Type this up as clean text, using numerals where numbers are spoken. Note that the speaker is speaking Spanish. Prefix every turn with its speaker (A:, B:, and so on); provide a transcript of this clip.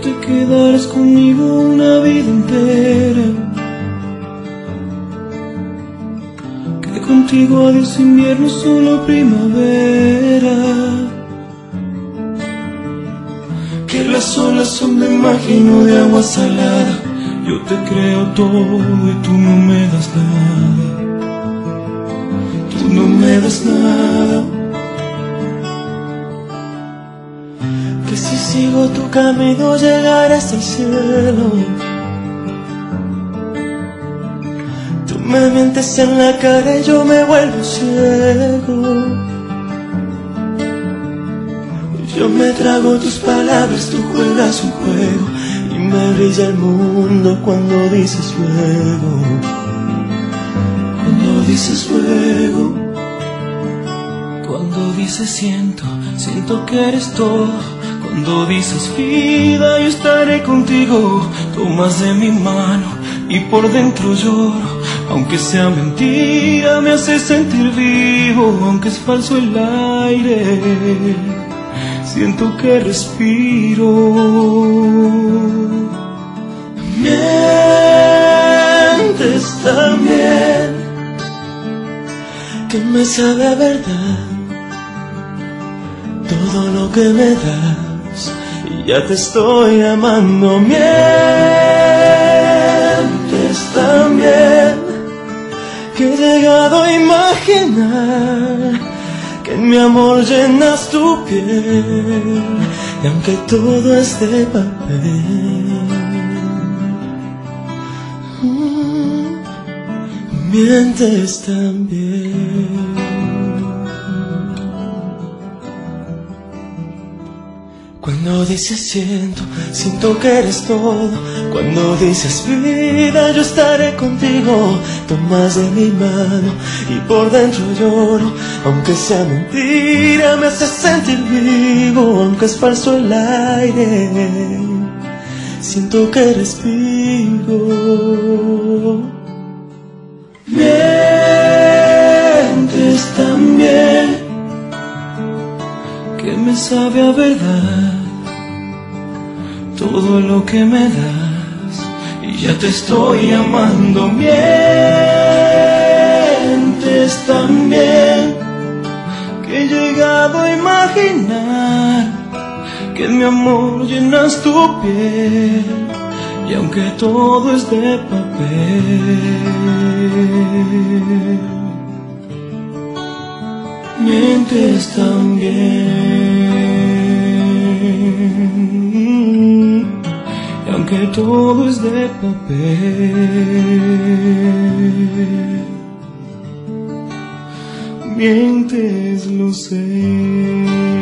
A: te quedarás conmigo una vida entera, que contigo adiós invierno, solo primavera, que las olas son de magia y no de agua salada. Yo te creo todo y tú no me das nada, tú no me das nada. Que si sigo tu camino llegaré hasta el cielo. Tú me mientes en la cara y yo me vuelvo ciego. Yo me trago tus palabras, tú juegas un juego y me brilla el mundo cuando dices luego. Cuando dices luego. Cuando dices siento, siento que eres todo. Cuando dices vida, yo estaré contigo. Tomas de mi mano y por dentro lloro. Aunque sea mentira, me hace sentir vivo. Aunque es falso el aire, siento que respiro. Mientes también, que me sabe a verdad todo lo que me das, y ya te estoy amando. Mientes también, que he llegado a imaginar que en mi amor llenas tu piel, y aunque todo es de papel, mientes también. Cuando dices siento, siento que eres todo. Cuando dices vida, yo estaré contigo. Tomas de mi mano y por dentro lloro. Aunque sea mentira, me hace sentir vivo. Aunque es falso el aire, siento que respiro. Mientes también, que me sabe a verdad todo lo que me das, y ya te estoy amando. Mientes también, que he llegado a imaginar que en mi amor llenas tu piel, y aunque todo es de papel, mientes también, y aunque todo es de papel, mientes, lo sé.